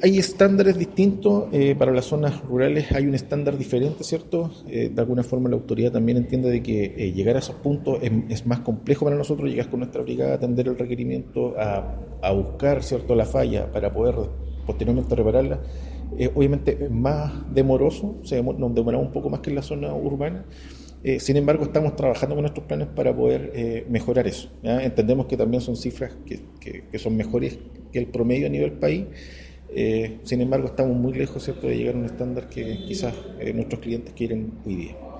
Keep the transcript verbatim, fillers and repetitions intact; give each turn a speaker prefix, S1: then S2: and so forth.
S1: hay estándares distintos, eh, para las zonas rurales hay un estándar diferente, ¿cierto? Eh, de alguna forma la autoridad también entiende de que eh, llegar a esos puntos es, es más complejo para nosotros, llegar con nuestra brigada a atender el requerimiento, a, a buscar, ¿cierto?, la falla para poder posteriormente repararla. Eh, obviamente es más demoroso, o sea, nos demoramos un poco más que en la zona urbana. Eh, sin embargo, estamos trabajando con nuestros planes para poder eh, mejorar eso, ¿ya? Entendemos que también son cifras que, que, que son mejores que el promedio a nivel país. Eh, sin embargo, estamos muy lejos, ¿cierto?, de llegar a un estándar que quizás eh, nuestros clientes quieren hoy día.